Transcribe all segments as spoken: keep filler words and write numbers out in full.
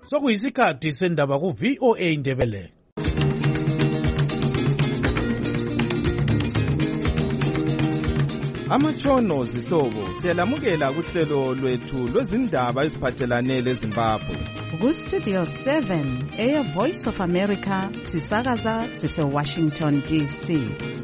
sokuyisikhathi sendaba ku V O A Indebele. Amatshono zihlobo siyalamukela kuhlelo lwethu lwezindaba eziphathelane leZimbabwe. Ku Studio seven, Air Voice of America, sisakaza sise Washington D C.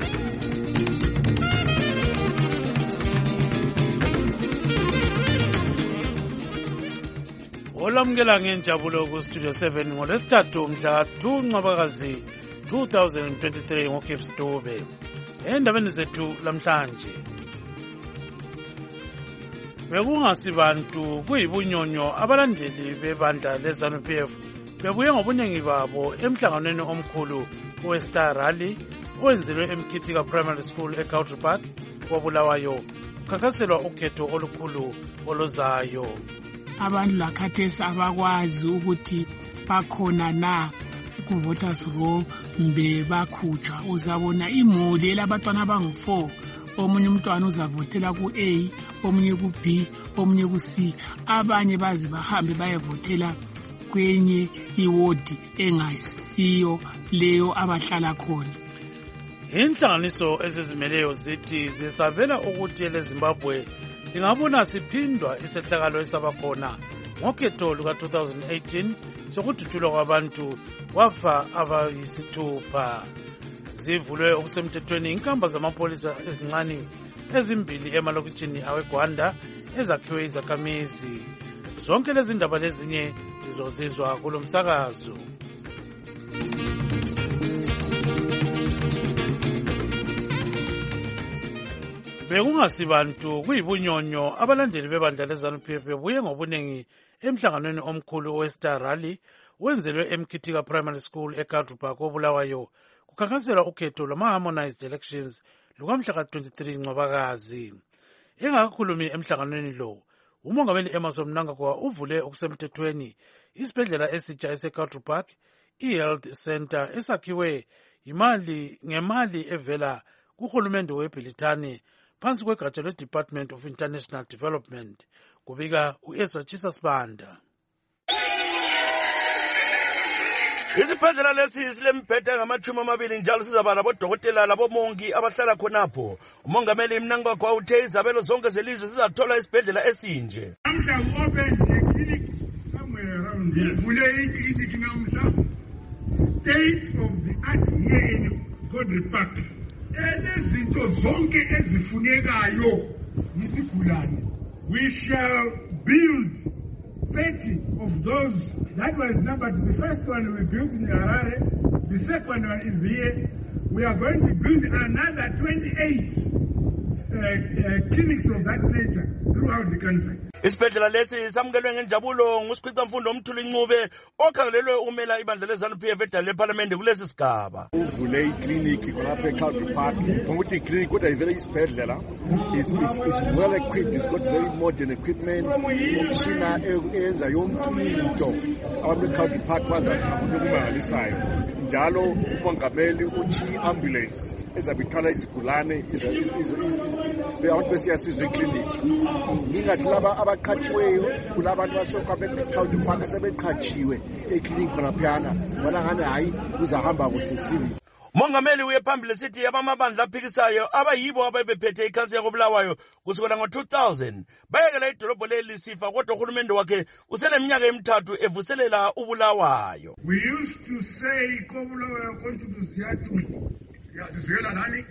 Olamukela ngenjabulo ku Studio seven ngolesithathu mhla two Ncwabakazi two thousand twenty-three ngoKeps Dube. Endabeni zethu lamhlanje, bekungasibantu kuyibunyonyo abalandeli bebandla leZANU P F bebuye ngobuningi babo emhlanganweni omkhulu we-Star Rally owenzelwe eMkhitika Primary School eCountry Park koBulawayo, kukhankaselwa ukhetho olukhulu oluzayo. Abantu lakhathesi abakwazi ukuthi bakhona na ku-voters roll mbe bakhutshwa. Uzabona imuli elabantwana abangu-four, omunye umntwana uzavotela ku-A, omunye ku-B, omunye ku-C, abanye baze bahambe bayevotela kwenye iwodi engasiyo leyo abahlala khona. Inhlanganiso ezizimeleyo zithi zisabela ukuthi eleZimbabwe ingabona siphindwa isehlakalo esabakhona ngokhetho luka two thousand eighteen sokudutshulwa kwabantu wafa abayisithupha. Zivulwe okusemthethweni inkamba zamapolisa ezincane ezimbili emalokitshini aweGwanda ezakhiwe izakhamizi. Zonke lezi ndaba lezinye zizozizwa kulo msakazo. Bekungasibantu kuyibunyonyo abalandeli bebandla leZANU P F bebuye ngobuningi emhlanganweni omkhulu we-Star Rally wenzelwe eMkhitika Primary School eCountry Park koBulawayo, kukhankaselwa ukhetho lwama-harmonized elections lukamhla twenty-three Ncwabakazi. Engakakhulumi emhlanganweni lo, uMongameli Emmerson Mnangagwa uvule okusemthethweni isibhedlela esitsha eseCountry Park, i-Health Center esakhiwe imali ngemali evela kuhulumende weBrithani phansi kwegatsha lwe-Department of International Development, kubika u-Ezra Chisasibanda. Isibhedlela lesi silembheda ngamachumi amabili njalo sizaba labodokotela labomongi abahlala khonapho. Umongameli Mnangagwa uthe izabelo zonke zelizwe zizathola isibhedlela esinje. State of the art here in Godre Park. Enezinto zonke ezifunekayo yisigulane. We shall build thirty of those. That was number two. The first one we built in Harare. The second one is here. We are going to build another twenty-eight uh, uh, clinics of that nature throughout the country. Isibhedlela lesi samukelwe ngenjabulo nguSikhwica Mfundo Mthuli Ncube okhangelelwe ukumela ibandla leZANU P F edale leParliament kulesi sigaba. Uvule iclinic khonapha eCountry Park. Ngokuthi iclinic kodwa ivele isibhedlela is is well equipped, it's got very modern equipment, umtshina eyenza yonke into abantu eCountry Park bazathanda ukumangalisayo. Njalo umongameli uthi ambulance ezabithwala izigulane abantu besiyasizwe eclinic. Ngingathi laba abaqhatshiweyo kulabantu basoka beCountry Park sebeqhatshiwe eclinic khonaphana bona ngane hayi kuzahamba kuhle simi. Mongameli uye phambili sithi abamabandla aphikisayo abayibo ababephethe ikhansi yakoBulawayo kusukela ngo two thousand bayekela idolobho leli sifa kodwa uhulumende wakhe usele iminyaka emithathu evuselela uBulawayo. We used to say koBulawayo constituency yathu yazizwela nani.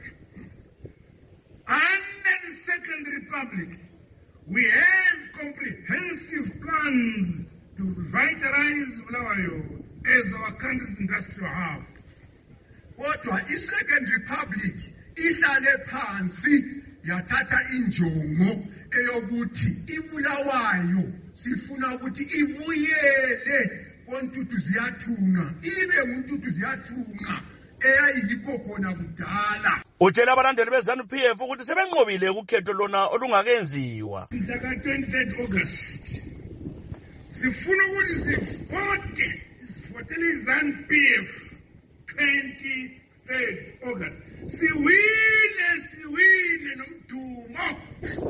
Under the Second Republic, we have comprehensive plans to revitalize Bulawayo as our country's industrial hub. Kodwa i-Second Republic ihlale phansi yathatha injongo eyokuthi iBulawayo sifuna ukuthi ibuyele kontuthu ziyathunga, ibe nguntuthu ziyathunga eyayikho khona kudala. Utshela abalandeli beZANU P F ukuthi sebenqobile ukhetho lona olungakenziwa. Mhla twenty-third August sifuna ukuthi sivote sivotele iZANU P F twenty-third August. Siwile siwile nomdumo.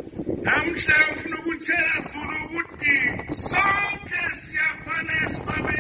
Namhla ufuna ukutshela sona ukuthi sonke siyafana esibabeni.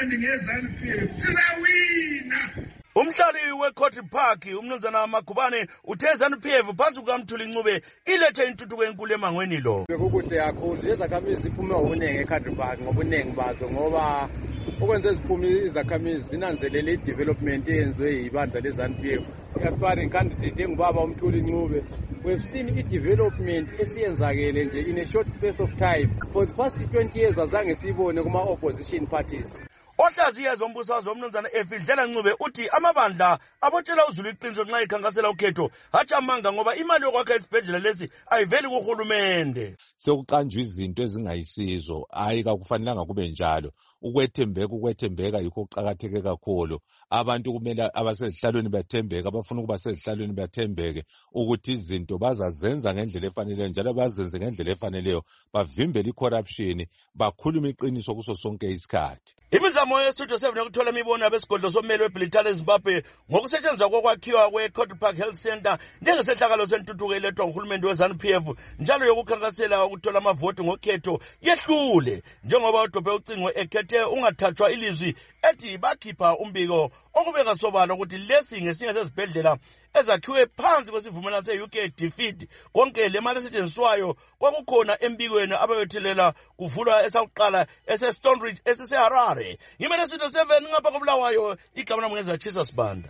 mnandi nge-ZANU P F sizawina. Umhlali we-Court Park umnumzana Magubane uthe ZANU P F phansi kukaMthuli Ncube ilethe intuthuko enkulu emangweni lo. Bekukuhle kakhulu lezakhamizi ziphume ngobunengi eCountry Park ngobunengi bazo ngoba okwenze ziphuma izakhamizi zinanzelele i-development eyenziwe yibandla le-ZANU P F. Aspiring candidate engubaba uMthuli Ncube, we've seen i-development esiyenzakele nje in a short space of time. For the past twenty years azange siyibone kuma-opposition parties. Ohlaziya zombusazwe umnumzana Efidlela Ncube uthi amabandla abotshela uZulu iqiniso nxa ikhankasela ukhetho hatshi amanga ngoba imali yokwakha isibhedlela lesi ayiveli kuhulumende. Sekuqanjwa izinto ezingayisizo, hayi kakufanelanga kube njalo. Ukwethembeka ukwethembeka yikho kuqakatheke kakhulu. Abantu kumele abasezihlalweni bathembeke, abafuna ukuba sezihlalweni bathembeke ukuthi izinto bazazenza ngendlela efaneleyo njalo bazenze ngendlela efaneleyo, bavimbele i-corruption, bakhuluma iqiniso kuso sonke isikhathi. Imizamo yestudio seven yokuthola imibono yabesigodlo sommeli weBrithani eZimbabwe ngokusetshenziswa kokwakhiwa kwe-Court Park Health Center njengesehlakalo sentuthuko elethwa nguhulumende we-ZANU P F njalo yokukhankasela ukuthola amavoti ngokhetho yehlule njengoba udobhe ucingo ekhethe ungathathwa ilizwi ethi bakhipha umbiko okubeka sobala ukuthi lesi ngesinye sezibhedlela ezakhiwe phansi kwesivumelwano se-U K defeat konke le mali esetshenziswayo kwakukhona embikweni abayothelela kuvulwa esakuqala ese-Stone Ridge esise-Harare. Yimele studio seven ngapha koBulawayo, igama lami ngezatshisa Sibanda.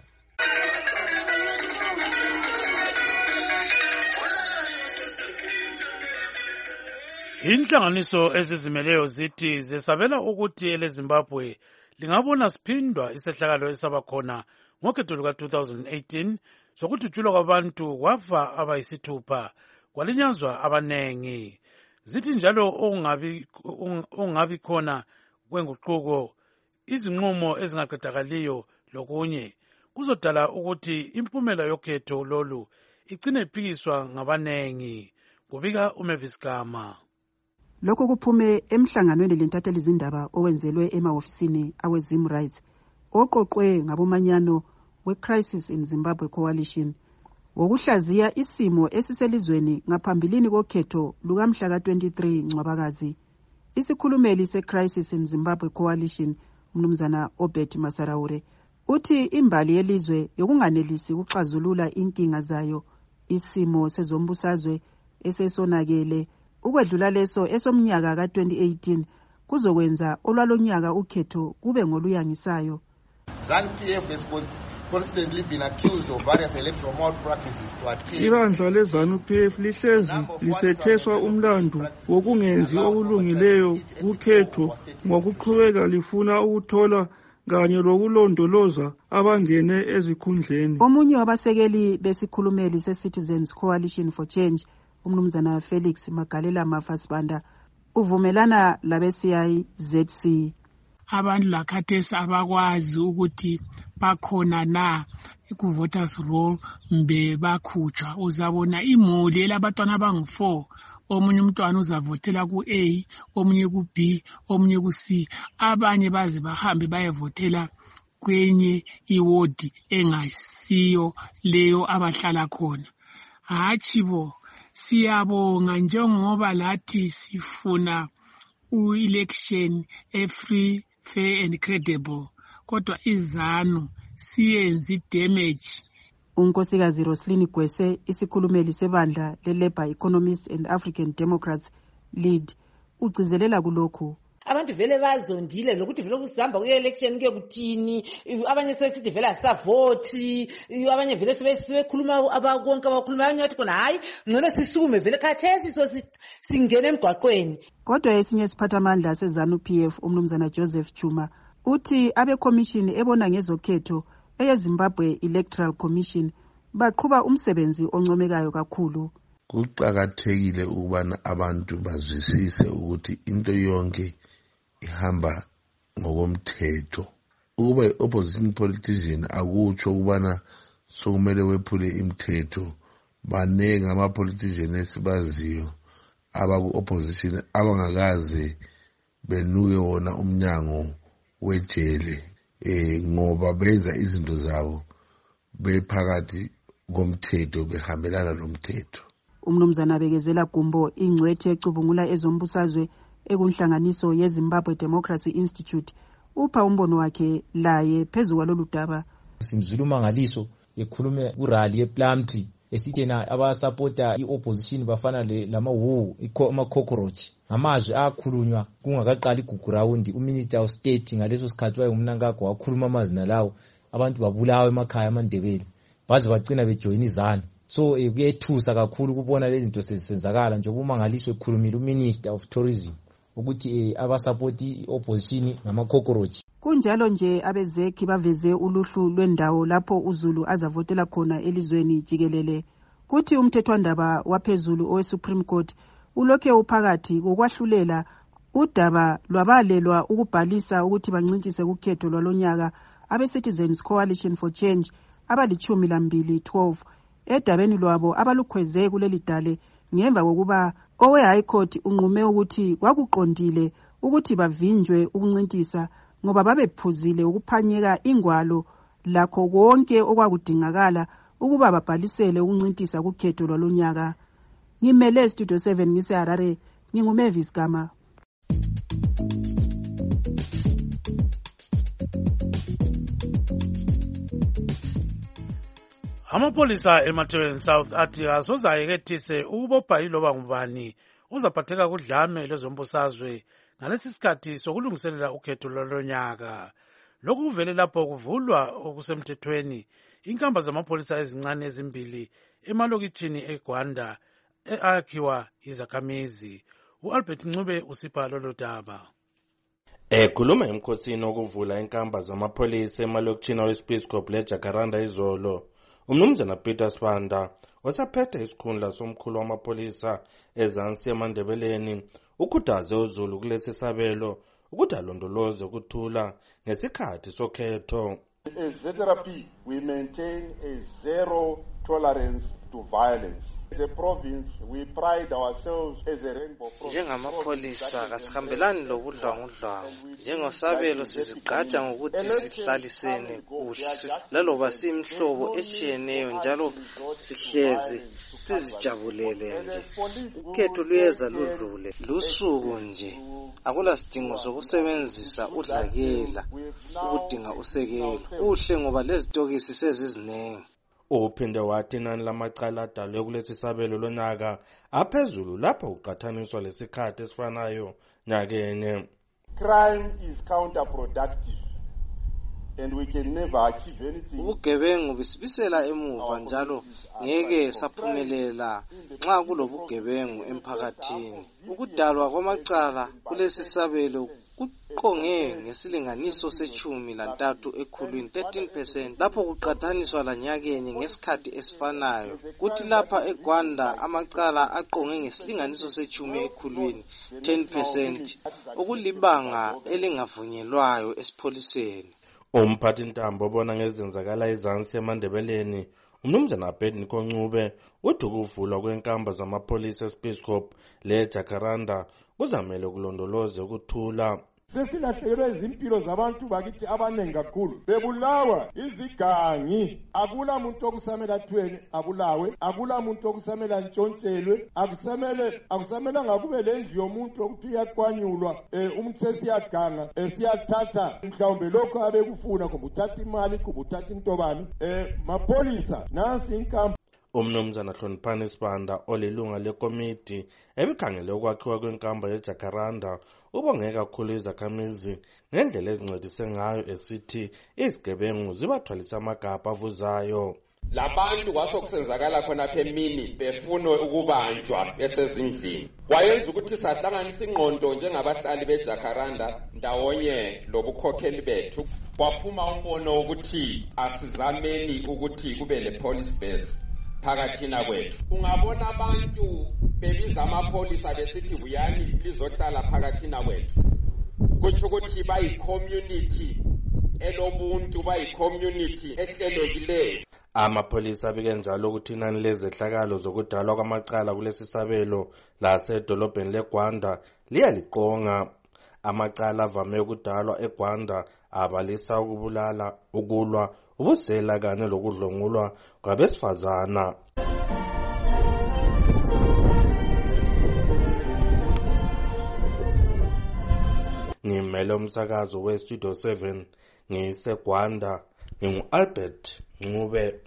Inhlanganiso ezizimeleyo zithi zesabela ukuthi eleZimbabwe lingabona siphindwa isehlakalo esabakhona ngokhetho luka two thousand eighteen sokudutshulwa kwabantu kwafa abayisithupha kwalinyazwa abanengi. Zithi njalo ongabi ongabi khona kwenguquko izinqumo ezingaqedakaliyo lokunye kuzodala ukuthi impumela yokhetho lolu igcine iphikiswa ngabanengi. Kubika uMavis Gama. Lokho kuphume emhlanganweni lentatheli izindaba owenzelwe emahofisini aweZim Rights oqoqwe ngabomanyano we-Crisis in Zimbabwe Coalition wokuhlaziya isimo esiselizweni ngaphambilini kokhetho lukamhla ka twenty-three Ncwabakazi. Isikhulumeli se-Crisis in Zimbabwe Coalition umnumzana Obert Masaraure uthi imbali yelizwe yokunganelisi ukuxazulula inkinga zayo isimo sezombusazwe esesonakele ukwedlula leso esomnyaka ka twenty eighteen kuzokwenza olwalonyaka ukhetho kube ngoluyangisayo. ZANU P F has constantly been accused of various electoral malpractices to achieve. Ibandla leZANU P F lihlezi lisetheswa umlando wokungenzi okulungileyo kukhetho ngokuqhubeka lifuna ukuthola kanye lokulondoloza abangene ezikhundleni. Omunye wabasekeli besikhulumeli se-Citizens Coalition for Change umnumzana Felix Magalela Mafasibanda uvumelana labesi I Z C. Abantu lakhathesi abakwazi ukuthi bakhona na ku-voters roll mbe bakhutshwa. Uzabona imuli elabantwana abangu-four, omunye umntwana uzavotela ku-A, omunye ku-B, omunye ku-C, abanye baze bahambe bayevotela kwenye iwodi engasiyo leyo abahlala khona. Hatshi bo, siyabonga njengoba lathi sifuna u-election e-free, fair and credible, kodwa iZANU siyenzi damage. Unkosikazi Roslyn Gwese isikhulumeli sebandla le-Labour Economists and African Democrats lead ugcizelela kulokhu. Abantu vele bazondile lokuthi vele kusihamba kuye-election kuye kuthini, abanye sesithi vele asisavoti, abanye vele sebekhuluma abakonke abakhuluma abanye bathi khona hayi ngcono sisukume vele khathesi so singene emgwaqweni. Kodwa esinye isiphathamandla seZANU P F umnumzana Joseph Chuma uthi abe-commission ebona ngezokhetho eyeZimbabwe Electoral Commission baqhuba umsebenzi oncomekayo kakhulu. Kuqakathekile ukubana abantu bazwisise ukuthi into yonke ihamba ngokomthetho. Ukuba i-opposition politician akutsho ukubana sokumele wephule imithetho. Banenge ama-politician esibaziyo abaku-opposition abangakaze benuke wona umnyango wejele eh ngoba benza izinto zabo bephakathi komthetho behambelana nomthetho. Umnumzana Bekezela Gumbo ingcwethe ecubungula ezombusazwe ekunhlanganiso yeZimbabwe Democracy Institute upha umbono wakhe laye phezu kwalolu daba. Simzulu Mangaliso ekhulume kurally ePlumtree esithi na abasupporta iopposition bafana lamawu ama-cockroach ngamazwi akhulunywa kungakaqali igugrawundi. uMinister of State ngaleso sikhathi wayengumnankagwa wakhuluma amazina lawo, abantu babulawa emakhaya amaNdebele baze bagcina bejoyina izanu. So kuyethusa kakhulu ukubona lezi zinto sezenzakala njengoba uMangaliso ekhulumile uMinister of Tourism ukuthi abasupporta iopposition ngama-cockroach. Kunjalo nje abezekhi baveze uluhlu lwendawo lapho uZulu azavotela khona elizweni jikelele. Kuthi umthethwandaba waphezulu owe-Supreme Court ulokhe uphakathi kokwahlulela udaba lwabalelwa ukubhalisa ukuthi bancintise kukhetho lwalonyaka abe-Citizens Coalition for Change abalichumi lambili twelve edabeni lwabo abalukhweze kuleli dale ngemva kokuba owe-High Court unqume ukuthi kwakuqondile ukuthi bavinjwe ukuncintisa ngoba babephuzile ukuphanyeka ingwalo lakho konke okwakudingakala ukuba babhalisele ukuncintisa kukhetho lwalonyaka. Ngimele Studio seven ngiseHarare, nginguMavis Gama. Amapolisa eMatabeleland South athi azozayekethise ukubopha iloba ngubani uzaphatheka kudlame lwezombusazwe ngalesi sikhathi sokulungiselela ukhetho lwalonyaka. Lokhu kuvele lapho kuvulwa okusemthethweni inkamba zamapolisa ezincane ezimbili emalokitshini eGwanda eakhiwa izakhamizi. U-Albert Ncube usipha lolo daba. Ekhuluma emkhosini okuvula inkamba zamapolisa emalokitshini aweSpeedcorp leJacaranda izolo, umnumzana Peter Sibanda osaphethe isikhundla somkhulu wamapolisa ezansi eMandebeleni ukhuthaze uZulu kulesi sabelo ukuthi alondoloze ukuthula ngesikhathi sokhetho. As Z R P, we maintain a zero tolerance to violence. As a province, we pride ourselves as a rainbow province. Njengamapolisa kasihambelani lobudlwangudlwangu. Njengosabelo sizigqaja ngokuthi sihlalisene kuhle laloba simhlobo etshiyeneyo njalo sihleze sizijabulele nje. Ukhetho luyeza ludlule lusuku nje. Akula sidingo sokusebenzisa udlakela ukudinga usekelo. Kuhle ngoba lezitokisi sezizinengi. Uphinde wathi inani lamacala adalwe kulesi sabelo lonyaka aphezulu lapho kuqhathaniswa lesikhathi esifanayo nyakene. Crime is counterproductive and we can never achieve anything. Ubugebengu bisibisela emuva njalo ngeke saphumelela nxa kulobugebengu emphakathini. Ukudalwa kwamacala kulesi sabelo kuqonge ngesilinganiso sechumi lantathu ekhulwini thirteen percent lapho kuqhathaniswa lanyakeni ngesikhathi esifanayo. Kuthi lapha eGwanda amacala aqonge ngesilinganiso sechumi ekhulwini ten percent okulibanga elingavunyelwayo esipholiseni. Umphathi ntambo obona ngezenzakala ezansi eMandebeleni umnumzana Abednego Ncube uthi ukuvulwa kwenkamba zamapolisa eSpeedcorp leJacaranda kuzamele kulondoloze ukuthula. Sesilahlekelwe izimpilo zabantu bakithi abanengi kakhulu bebulawa izigangi. Akula muntu okusamela thweni abulawe, akula muntu okusamela ntshontshelwe, akusamele akusamela ngakube lendlu yomuntu ukuthi iyakwanyulwa umuntu siyaganga siyathatha mhlawumbe lokho abekufuna kumbe uthatha imali kumbe uthatha intobani. Mapolisa nansi inkamba. Umnumzana Hloniphani Sibanda olilunga lekomiti ebikhangele ukwakhiwa kwenkamba yeJacaranda ubongeka kakhulu izakhamizi ngendlela ezincedise ngayo esithi izigebengu zibathwalisa amagabha avuzayo. Labantu kwaso kusenzakala khona phe emini befuna ukubanjwa besezindlini. Wayenza ukuthi sahlanganisa ingqondo njengabahlali beJacaranda ndawonye lobukhokheli bethu. Kwaphuma umbono ukuthi asizameni ukuthi kube le police base phakathina kwethu. Ungabona abantu bebiza amapolisa besithi buyani lizohlala phakathina kwethu. Kuthi ukuthi bayi community elobuntu, bayi community ehlelekileyo. Amapolisa abike njalo ukuthi inani lezehlakalo zokudalwa kwamacala kulesi sabelo lasedolobheni leGwanda liyaliqonga. Amacala avame ukudalwa eGwanda abalisa ukubulala, ukulwa, ubusela kanye lokudlongulwa kwabesifazana. Ngime ngivumele umsakazo we-Studio seven ngiseGwanda, ngingu-Albert Ncube.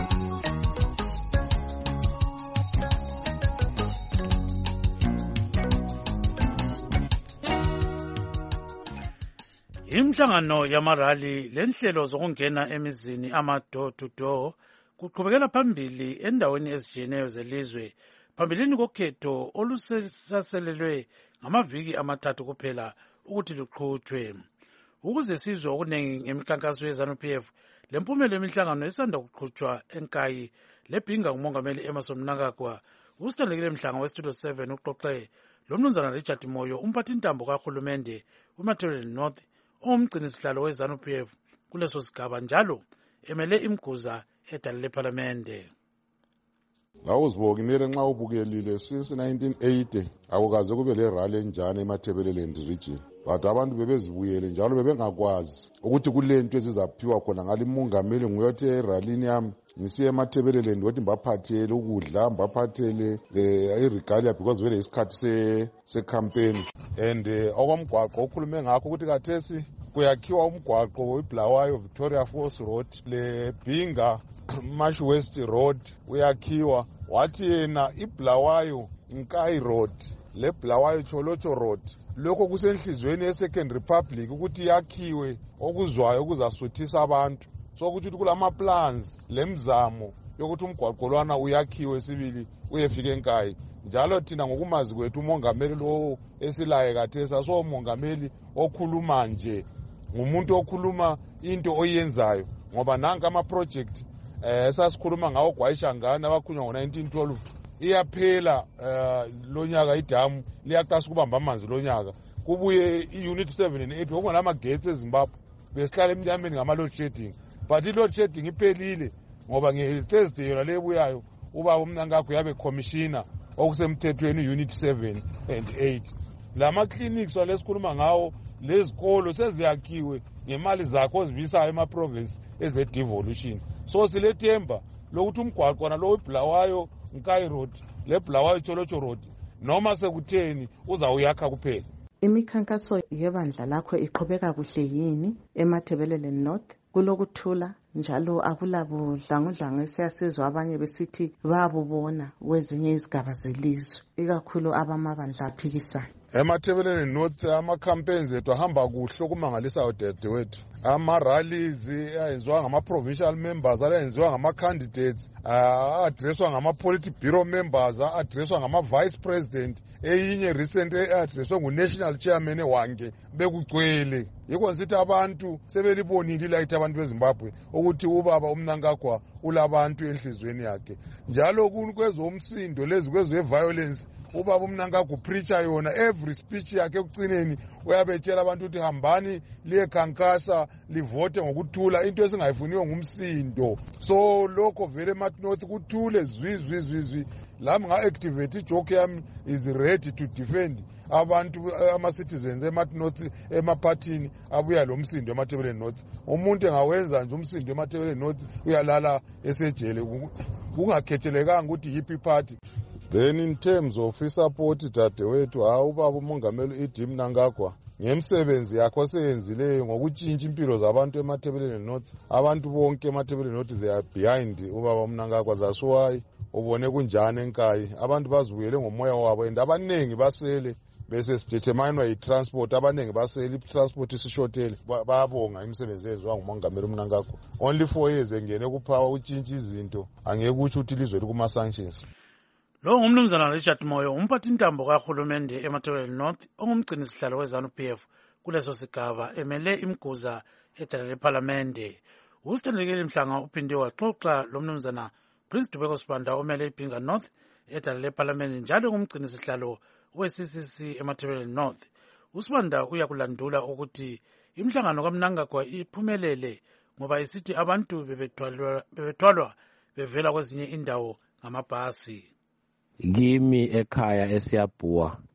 Imhlangano yamarali lenhlelo zokungena emizini ama-door to door kuqhubekela phambili endaweni ezijiyeneyo zelizwe phambilini kokhetho olusaselelwe ngamaviki amathathu kuphela ukuthi luqhutshwe. Ukuze sizwe okuningi ngemikhankaso ye-ZANU-P F lempumela yemihlangano esanda kuqhutshwa eNkayi lebhinga ngumongameli Emmerson Mnangagwa, usithandekile Mhlanga we-Studio seven uxoxe lomnumzana Richard Moyo, umphathintambo kahulumende uMatabeleland North, ongumgcini sihlalo we-ZANU-P F kuleso sigaba njalo emele imguza edale lephalamende. Ngawuzibonile nxa ubukelile since nineteen eighty akukaze kube le rally enjani eMatabeleland region, but abantu bebezibuyele njalo bebengakwazi ukuthi kulento ezizaphiwa khona ngale mongameli nguyothi eralini yami ngisiye eMatabeleland wothi mbaphathele ukudla, mbaphathele iregalia because vele isikhathi se se campaign and okwamgwaqo okhulume ngakho ukuthi kathesi kuyakhiwa umgwaqo weBulawayo Victoria Falls Road le Bhinga Marsh West Road uyakhiwa, wathi yena iBulawayo Nkayi Road le Bulawayo Cholocho Road lokho kusenhlizweni ye-Second Republic ukuthi yakhiwe okuzwayo okuzasuthisa abantu. So ukuthi kulama plans lemzamo yokuthi umgwaqo lwana uyakhiwe sibili uyefika eNkayi. Njalo thina ngokumazi kwethu umongameli lo esilaye kathesa so umongameli okhuluma nje, ngumuntu okhuluma into oyenzayo, ngoba nanka ama project eh esasikhuluma ngawo Gwayishangana abakhunywa ngo nineteen twelve iyaphela lo nyaka idamu liyaqasa kubamba amanzi lo nyaka. Kubuye i-unit seven and eight okungena amagetsi eZimbabwe besihlala emnyameni ngama load shedding, but i-load shedding iphelile ngoba nge-Thursday yona lebuyayo ubaba uMnangagwa yabe commissioner okusemthethweni unit seven and eight. Lama clinics walesikhuluma ngawo lezikolo seziyakhiwe ngemali zakho ozivisayo ema-province eze-devolution. So silethemba lokuthi umgwaqo na lo weBulawayo Nkayi Road le Bulawayo Cholocho Road noma sekutheni uzawuyakha kuphela. Imikhankaso yebandla lakho iqhubeka kuhle yini eMatabeleland North? Kulokuthula njalo akulabudlangudlangu esiyasizwa abanye besithi babubona kwezinye izigaba zelizwe, ikakhulu abamabandla aphikisayo. eMatabeleland North ama-campaigns ethu ahamba kuhle okumangalisayo dadewethu. Ama-rallies ayenziwa ngama-provincial members, ayenziwa ngama-candidates, a-addresswa ngama-polity bureau members, a-addresswa ngama-vice president, eyinye recent e-addresswa ngu-national chairman ewange bekugcwele. Yikho nsithi abantu sebelibonile ilayithi abantu beZimbabwe ukuthi ubaba uMnangagwa ulabantu enhlizweni yakhe. Njalo kwezomsindo lezi kwezo-violence ubaba uMnangagwa upreacha yona every speech yakhe ekucineni uyabetshela abantu ukuthi hambani liyekhankasa livote ngokuthula, into esingayifuniyo ngumsindo. So lokho vele eManorth kuthule zwi zwi zwi zwi. Lami nga-activate ijoke yami is ready to defend abantu ama-citizens eManorth emaphathini abuya lo msindo eMatabeleland North. Umuntu engawenza nje umsindo eMatabeleland North uyalala esejele kungakhethelekanga ukuthi yiphi party. Then in terms of support dadewethu, hawu ubaba umongameli Idi Mnangagwa ngemsebenzi yakho oseyenzileyo ngokutshintsha impilo zabantu eMatabeleland North, abantu bonke eMatabeleland North they are behind ubaba Mnangagwa. That's why ubone kunjani eNkayi abantu bazibuyele ngomoya wabo and abaningi basele bese sidetermine i-transport, abaningi basele i-transport isishotele. Bayabonga imisebenzi eyenziwa ngumongameli uMnangagwa. Only four years engene kuphawa utshintsha izinto, angeke ukusho ukuthi ilizwe likuma-sanctions. Lo ngumnumzana Richard Moyo, umphathintambo kahulumende eMatabeleland North, ongumgcini sihlalo we-ZANU-P F kuleso sigaba emele imguza edale lephalamende. Usithandekile Mhlanga uphinde waxoxa lomnumzana Prince Dubeko Sibanda omele iBhinga North edale lephalamende njalo ngumgcini sihlalo we-C C C eMatabeleland North. uSibanda uyakulandula ukuthi imhlangano kaMnangagwa iphumelele ngoba isithi abantu bebethwalwa bebethwalwa bevela kwezinye indawo ngamabhasi. Kimi ekhaya eSiyabhuwa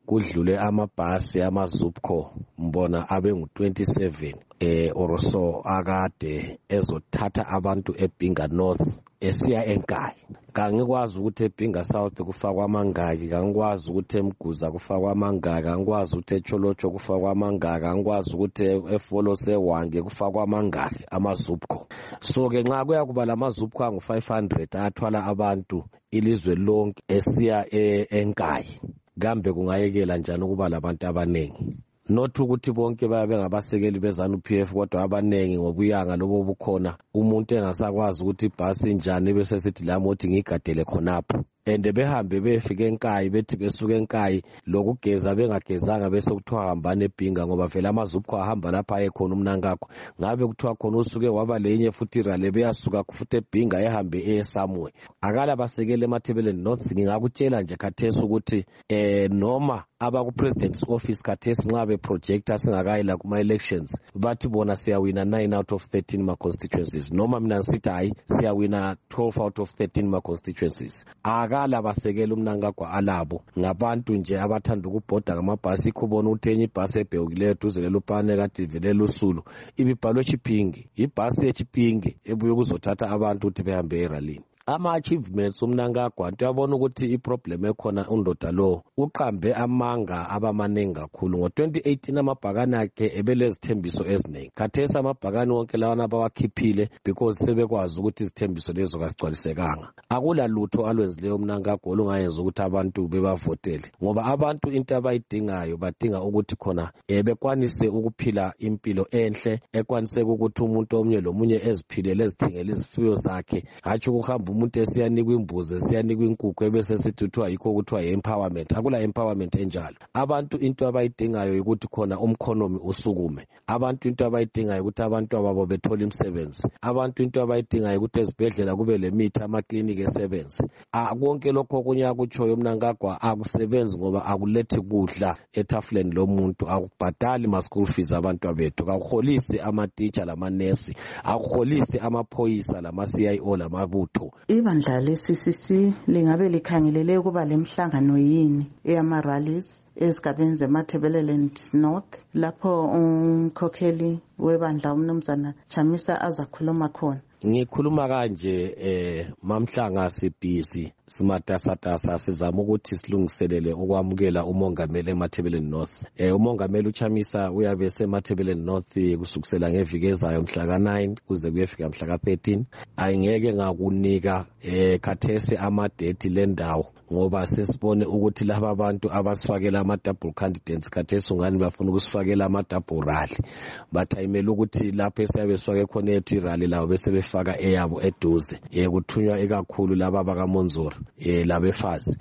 kudlule amabhasi amaZupco mbona abe ngu twenty-seven eh or so akade ezothatha abantu eBinga North esiya eNkayi. Kangikwazi ukuthi eBinga South kufakwa amangaki, kangikwazi ukuthi eMguza kufakwa amangaki, kangikwazi ukuthi eCholocho kufakwa amangaki, kangikwazi ukuthi eFolo seWange kufakwa amangaki amaZupco. So ke nxa kuya kuba lamazupco angu five hundred athwala abantu ilizwe lonke esiya eNkayi, kambe kungayekela njani ukuba labantu abanengi? Not ukuthi bonke babe ngabasekeli beZANU-P F kodwa abanengi ngobuyanga lobo bukhona umuntu engasakwazi ukuthi ibhasi njani bese sithi lamothi ngigadele khonapho ende behambe befike eNkayi bethi besuke eNkayi lokugeza bengagezanga bese kuthiwa hambane eBinga ngoba vele amazupco ahamba lapha ekhona umnankakho ngabe kuthiwa khona usuke waba lenye futhi rale beyasuka futhi eBinga ehambe eSamwe. Akala basekele eMathebeleni North ngingakutshela nje khathesi ukuthi eh noma abaku president's office khathesi nxa be projector singakayila kuma elections bathi bona siyawina nine out of thirteen ma constituencies noma mina ngisithi hayi siyawina twelve out of thirteen ma constituencies. Akala basekela umnankakho alabo ngabantu nje abathanda ukubhoda ngamabhasi khubona uthenye ibhasi ebhewukileyo duze lelupane kade ivele usulu ibibhalwe Chipinge ibhasi yeChipinge ebuye ukuzothatha abantu ukuthi behambe eralini. Ama-achievements umnankakho antu yabona ukuthi iproblem ekhona undoda lo uqambe amanga abamanengi kakhulu. Ngo twenty eighteen amabhakane akhe ebelezithembiso eziningi, khathesi amabhakane wonke lawana abawakhiphile because sebekwazi ukuthi izithembiso lezo kazigcwalisekanga. Akula lutho alwenzileyo umnankakho olungayenza ukuthi abantu bebavotele ngoba abantu into abayidingayo badinga ukuthi khona bekwanise ukuphila impilo enhle, ekwanise ukuthi umuntu omnye lomunye eziphilele ezithingele izifuyo zakhe, hatshi ukuhamba umuntu esiyanikwa imbuzi esiyanikwa inkukhu ebese sithuthuwa yikho kuthiwa empowerment. Akula empowerment enjalo. Abantu into abayidingayo ukuthi khona umkhonomi usukume, abantu into abayidingayo ukuthi abantu ababo bethola imisebenzi, abantu into abayidingayo ukuthi ezibhedlela kube lemithi amaklinika esebenzi. Konke lokho okunye akutshoyo umnankakho akusebenzi ngoba akulethi kudla etafuleni lomuntu, akubhadali ma school fees abantu abethu, akuholisi ama-teacher lamanesi, akuholisi amaphoyisa lama-C I O lamabutho. Ibandla le-C C C lingabe likhangelele ukuba lemhlangano yini eyama-rallies ezigabeni zeMathebeleland North lapho umkhokheli webandla umnumzana Chamisa azakhuluma khona? Ngikhuluma kanje eh mamhlanga sibhizi simatasatasa sizama ukuthi silungiselele ukwamukela umongameli eMathebeleni North. Eh umongameli uChamisa uyabe eseMathebeleni North kusukisela ngeviki ezayo mhla ka nine kuze kuyefika mhla ka thirteen. Ayingeke ngakunika eh khathesi ama date lendawo ngoba sesibone ukuthi laba abantu abasifakela ama double candidates khathesi ungani bafuna ukusifakela ama double rally, bathayimela ukuthi lapho esiyabe sifake khona ethu irally lawo bese befaka eyabo eduze eh kuthunywa ekakhulu laba bakaMonzora eh labefazi.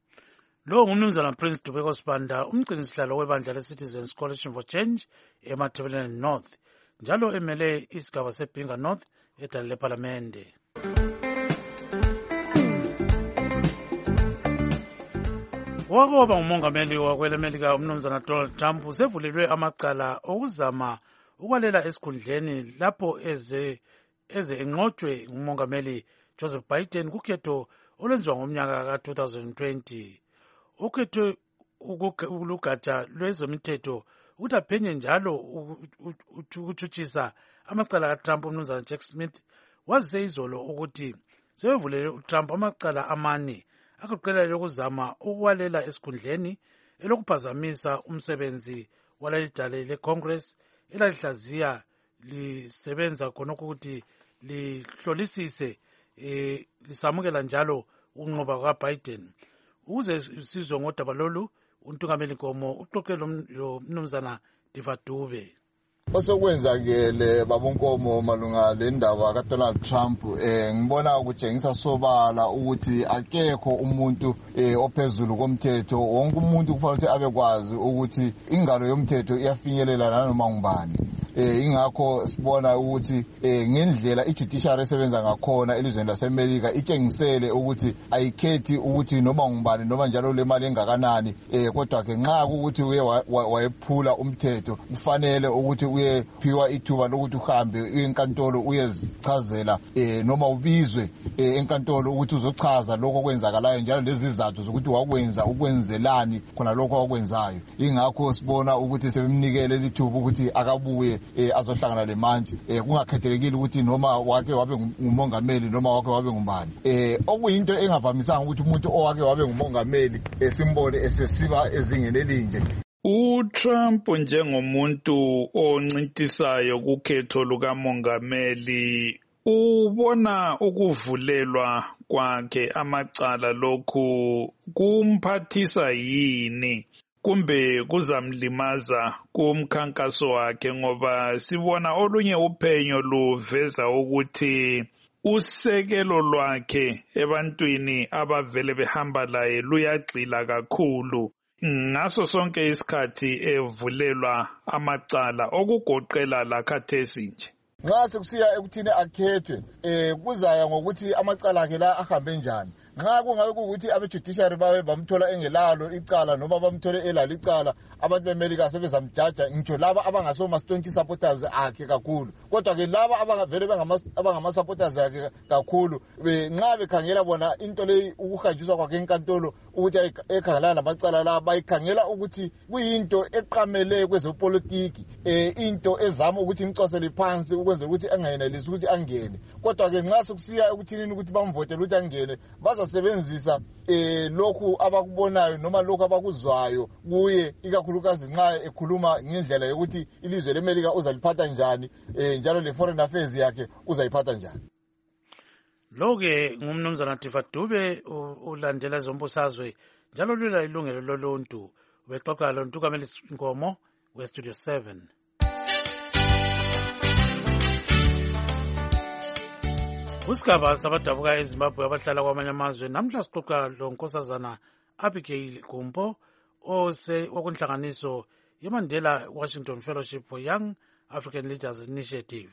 Lo ngumnumzana Prince Dubeko Sibanda, umgcinisihlalo webandla le-Citizens Coalition for Change eMathebeleni North, njalo emele isigaba seBinga North edale lePhalamende. Wakoba umongameli wakwelemelika umnumzana Donald Trump usevulelwe amacala okuzama ukwalela esikhundleni lapho eze eze enqotshwe ngumongameli Joseph Biden kukhetho olwenziwa ngomnyaka ka twenty twenty. Ukhetho ukulugatsha lwezomithetho ukuthi aphenye njalo ukuthutshisa amacala kaTrump. Umnumzana Jack Smith wazise izolo ukuthi sebevulele uTrump amacala amane akuqela lokuzama ukwalela esikhundleni elokuphazamisa umsebenzi walalidale leCongress elalihlaziya lisebenza khona ukuthi lihlolisise eh lisamukela njalo unqoba kaBiden. Uze sizwe ngodaba lolu untungameli Nkomo uxoxela umnumzana Divadube. Osokwenzakele babonkomo malunga lendaba kaDonald Trump eh ngibona ukutshengisa sobala ukuthi akekho umuntu eh ophezulu komthetho. Wonke umuntu kufanele abekwazi ukuthi ingalo yomthetho iyafinyelela nanoma ngubani. Eh ingakho sibona ukuthi eh ngendlela ijudiciary esebenza ngakhona elizweni laseMelika itshengisele ukuthi ayikhethi ukuthi noma ngubani noma njalo le mali engakanani eh kodwa ke nxa ukuthi uye wayephula umthetho kufanele ukuthi uyephiwa ithuba lokuthi uhambe enkantolo uyezichazela eh noma ubizwe enkantolo ukuthi uzochaza lokho okwenzakalayo njalo lezizathu zokuthi wakwenza ukwenzelani khona lokho akwenzayo. Ingakho sibona ukuthi sebemnikele lithuba ukuthi akabuye azohlangana lemanje kungakhethelekile ukuthi noma wake wabe ngumongameli noma wake wabe ngumbani. Okuyinto engavamisanga ukuthi umuntu owake wabe ngumongameli simbone esesiba ezingeni elinje. uTrump njengomuntu oncintisayo kukhetho lukamongameli ubona ukuvulelwa kwakhe amacala lokhu kumphathisa yini kumbe kuzamlimaza kumkhankaso wakhe, ngoba sibona olunye uphenyo luveza ukuthi usekelo lwakhe ebantwini abavele behamba laye luyagxila kakhulu ngaso sonke isikhathi evulelwa amacala okugoqela lakhathesi nje. Nxa sekusiya ekuthini akhethwe eh kuzaya ngokuthi amacala akhe la ahambe njani. Nxa kungabe ukuthi abe judiciary bawe bamthola engelalo icala noma bamthole elalo icala, abantu beMelika sebezamjaja ngitsho laba abangasoma stonty supporters akhe kakhulu. Kodwa ke laba abangavele bangama supporters akhe kakhulu nxa bekhangela bona into le ukuhanjiswa kwakhe enkantolo ukuthi ekhangelana namacala la bayikhangela ukuthi kuyinto eqamele kwezepolitiki, eh into ezama ukuthi imcosele phansi ukwenza ukuthi angayenelisi ukuthi angene. Kodwa ke nxa sekusiya ukuthini ukuthi bamvotele ukuthi angene bazasebenzisa eh lokhu abakubonayo noma lokhu abakuzwayo kuye, ikakhulukazi nxa ekhuluma ngendlela yokuthi ilizwe leMelika uzaliphatha njani eh njalo le foreign affairs yakhe uzayiphatha njani. Loke ngumnumzana Tifa Dube ulandela zombusazwe njalo lula ilungelo loluntu wexoxa lo Ntukameli Nkomo we Studio seven. Kusigaba sabadabuka eZimbabwe abahlala kwamanye amazwe namhla sixoxa lo Nkosazana Abigail Gumbo ose wokunhlanganiso yeMandela Washington Fellowship for Young African Leaders Initiative.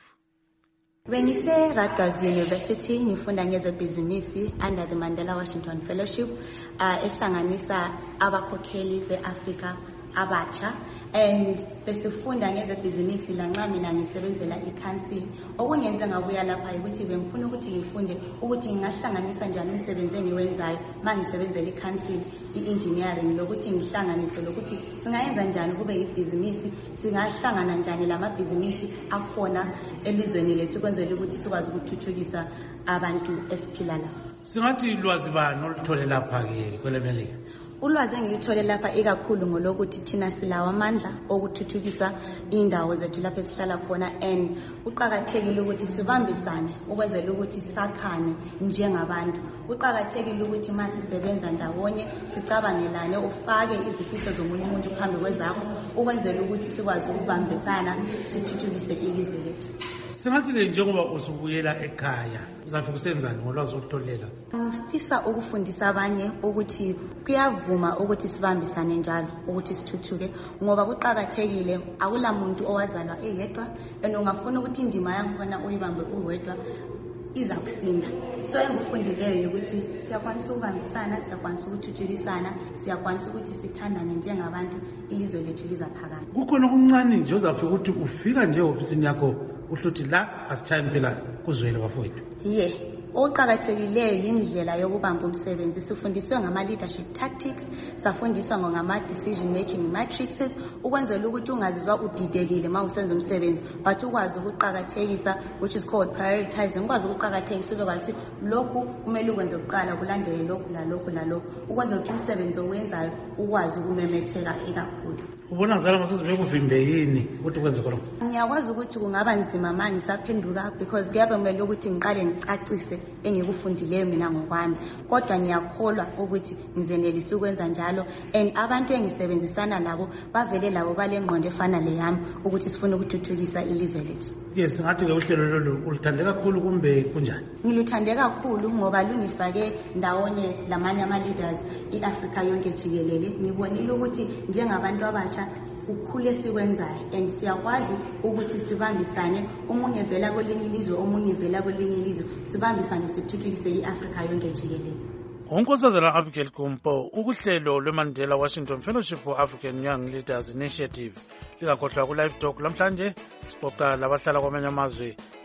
Bengise Rutgers University ngifunda ngezebhizinisi under the Mandela Washington Fellowship uh, ehlanganisa abakhokheli beAfrica abatsha, and besifunda ngezebhizinisi lanxa mina ngisebenzela iCouncil. Okungenza ngabuya lapha ukuthi bengifuna ukuthi ngifunde ukuthi ngingahlanganisa njani umsebenzi engiwenzayo mangisebenzela iCouncil iengineering, lokuthi ngihlanganise lokuthi singayenza njani kube ibhizinisi, singahlangana njani lamabhizinisi akhona elizweni lethu kwenzela ukuthi sikwazi ukuthuthukisa abantu esiphila la. Singathi lwazi bani oluthole lapha ke kweleMelika? Ulwazi engilithole lapha ikakhulu ngolokuthi thina silawa amandla okuthuthukisa indawo zethu lapha esihlala khona, and uqhakathekile ukuthi sibambisane ukwenzela ukuthi sakhane njengabantu. Uqhakathekile ukuthi masisebenza ndawonye sicabangelane, ufake izifiso zomunye umuntu phambi kwezakho ukwenzela ukuthi sikwazi ukubambisana sithuthukise ilizwe lethu. Singathi ke njengoba usubuyela ekhaya uzafika usenzani ngolwazi olutholela? Ngifisa ukufundisa abanye ukuthi kuyavuma ukuthi sibambisane njalo ukuthi sithuthuke, ngoba kuqhakathekile akula muntu owazalwa eyedwa, and ungafuna ukuthi indima yakhona uyibambe uwedwa iza kusinda. So engifundileyo ukuthi siyakwanisa ukubambisana, siyakwanisa ukuthuthukisana, siyakwanisa ukuthi sithandane njengabantu, ilizwe lethu lizaphakama. Kukhona okuncane nje uzafika ukuthi ufika nje ofisini yakho uhluthi la asitshaye impela kuzwele bafowethu. Yeah. Oqhakathekileyo yindlela yokubamba umsebenzi. Sifundiswe ngama leadership tactics, safundiswa ngama decision making matrices ukwenzela ukuthi ungazizwa udidekile mawusenza umsebenzi, but ukwazi ukuqhakathekisa, which is called prioritizing. Ukwazi ukuqhakathekisa ube kwazi lokhu kumele ukwenze kuqala kulandele lokhu la lokhu la lokhu ukwenza ukuthi umsebenzi owenzayo ukwazi ukumemetheka ikakhulu. Ubona ngizala masuzibe kuvimbe yini ukuthi kwenze khona? Ngiyakwazi ukuthi kungaba nzima manje ngisaphenduka because kuyabe kumele ukuthi ngiqale ngicacise engikufundileyo mina ngokwami, kodwa ngiyakholwa ukuthi ngizenelisa ukwenza njalo, and abantu engisebenzisana labo bavele labo balengqondo efana leyami ukuthi sifuna ukuthuthukisa ilizwe lethu. Yes, ngathi ke uhlelo lolu ulithande kakhulu kumbe kunjani? Ngiluthande kakhulu ngoba lungifake ndawonye lamanye ama leaders iAfrica yonke jikelele. Ngibonile ukuthi njengabantu abatsha ukhule sikwenzayo, and siyakwazi ukuthi sibambisane, omunye vela kwelinye ilizwe omunye vela kwelinye ilizwe, sibambisane sithuthukise iAfrica yonke jikelele. Unkosazana Abigail Gumbo ukuhlelo lweMandela Washington Fellowship for African Young Leaders Initiative likakhohlwa ku live talk lamhlanje sixoxa labahlala kwamanye amazwe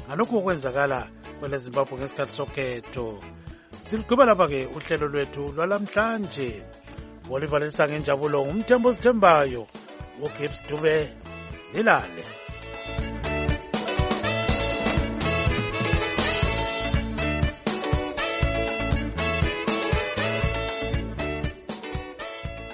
ngalokhu okwenzakala kwele Zimbabwe ngesikhathi sokhetho. Siligqiba lapha-ke uhlelo lwethu lwalamhlanje. Oliver Lesange Njabulo ngumthembo osithembayo. uGibbs Dube nilale.